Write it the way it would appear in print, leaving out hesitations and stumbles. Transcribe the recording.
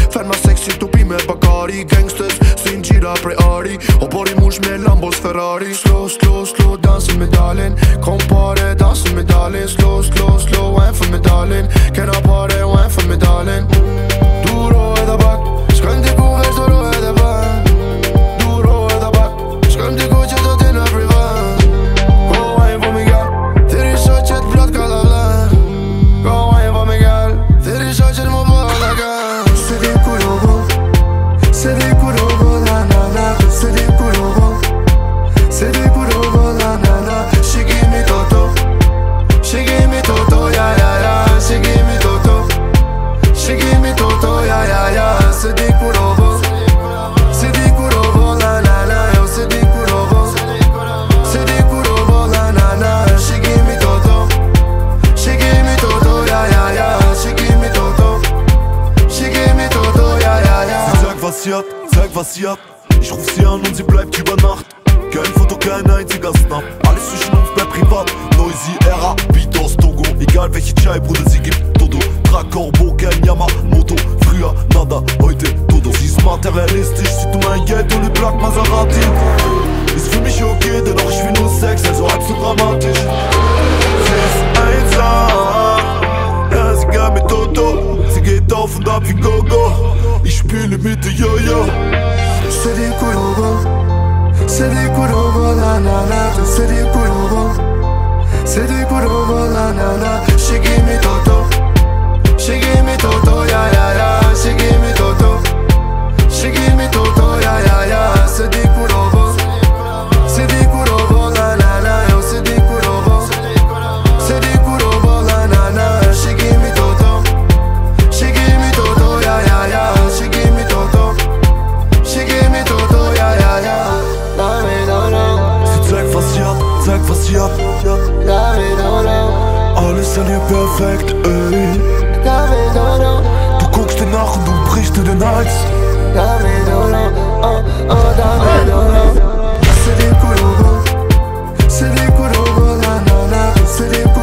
Ferma sexy tupi me Bacardi. Gangsters sin gira prej ari. O bori mush me Lambos Ferrari. Slow, slow, slow, dansen med dalin. Kom pare, dansen med dalin. Slow, slow, slow, wine for med dalin. Can I party, wine for med dalin. Duro er der bak. Skøn det god vest, duro er der bak. Duro er der bak. Skøn det god kjøtt og den er privat. Gå wine for meg, gal. Dere så kjøtt blått kalabla. Gå wine for meg, gal. Dere så kjøtt må bare gal. Se det kurobo. Se det kurobo, la la la. Se det kurobo. Se det kurobo, la la la. She give me toto. She give me toto, yeah, yeah, yeah. She give me toto. She give me toto, yeah, yeah, yeah. Se det kurobo. Se det kurobo, la la la. Yo, se det kurobo. Se det kurobo, la la la. She give me toto. She give me toto, yeah, yeah, yeah. She give me toto. She give me toto, yeah, yeah, yeah. Sie zeig was sie hat. Ich ruf sie an und sie bleibt über Nacht. Kein Foto, kein einziger Snap. Alles zwischen uns bleibt privat. Noisy, Era, Beat aus Togo. Egal welche Chai, Bruder, sie gibt Todo. Trag Corbo, kein Yamamoto. Früher nada, heute Todo. Sie ist materialistisch, sieht um mein Geld und die Black Maserati. Ist für mich okay, dennoch ich will nur Sex, also halb so dramatisch. Sie ist einsam, ja, sie gab mir Toto. Sie geht auf und ab wie Gogo. Ich spiele mit der Jojo. C'est des kurobo. C'est des kurobo, la la la. C'est des kurobo. C'est des kurobo, la la la. She give me toto. She give me toto, yeah, yeah, yeah. She give me toto. She give me toto, yeah, yeah, yeah. C'est des kurobo. C'est des kurobo, la la la. Yo, c'est des kurobo. C'est des kurobo, la la la. She give me toto. She give me toto, yeah, yeah, yeah. She give me toto. She give me toto, yeah, yeah, yeah. Sie zeigt was sie hat. Alles an ihr perfekt, ey. Du guckst dir nach und du brichst dir den Hals. C'est des kurobo. C'est des kurobo, la la la. C'est des